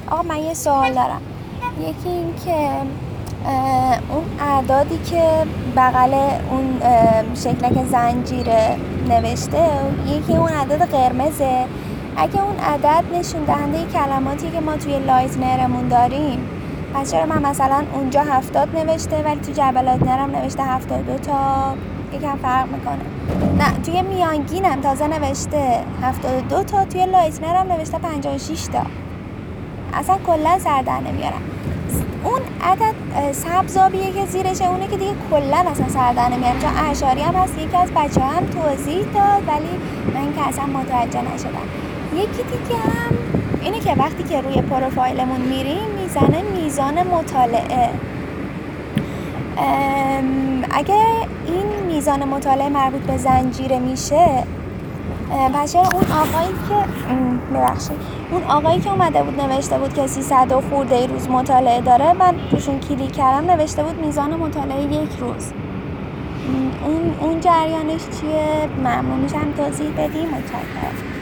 آقا من یه سوال دارم. یکی این که اون اعدادی که بغل اون شکلک زنجیره نوشته، یکی اون عدد قرمزه. اگه اون عدد نشون دهنده کلماتی که ما توی لایتنرمون داریم، پس چرا من مثلا اونجا 70 نوشته ولی تو جبل لایتنرم نوشته 72 تا؟ یکم فرق میکنه. نه توی میانگینم تازه نوشته 72 تا، توی لایتنرم نوشته 56 تا. اصلا کلا سر در نمیارم. اون عدد سبزابیه که زیرشه، اونه که دیگه کلا اصلا سر در نمیارم، چون اعشاری هم هست. یکی از بچه هم توضیح داد ولی من که اصلا متوجه نشدم. یکی دیگه هم اینه که وقتی که روی پروفایلمون میریم میزنه میزان مطالعه. اگه این میزان مطالعه مربوط به زنجیره میشه، پس چرا اون آقایی که اومده بود نوشته بود که 300 و خورده روز مطالعه داره، من روشون کلیک کردم نوشته بود میزان مطالعه 1 روز. اون جریانش چیه؟ ممنون میشم توضیح بدی. متشکرم.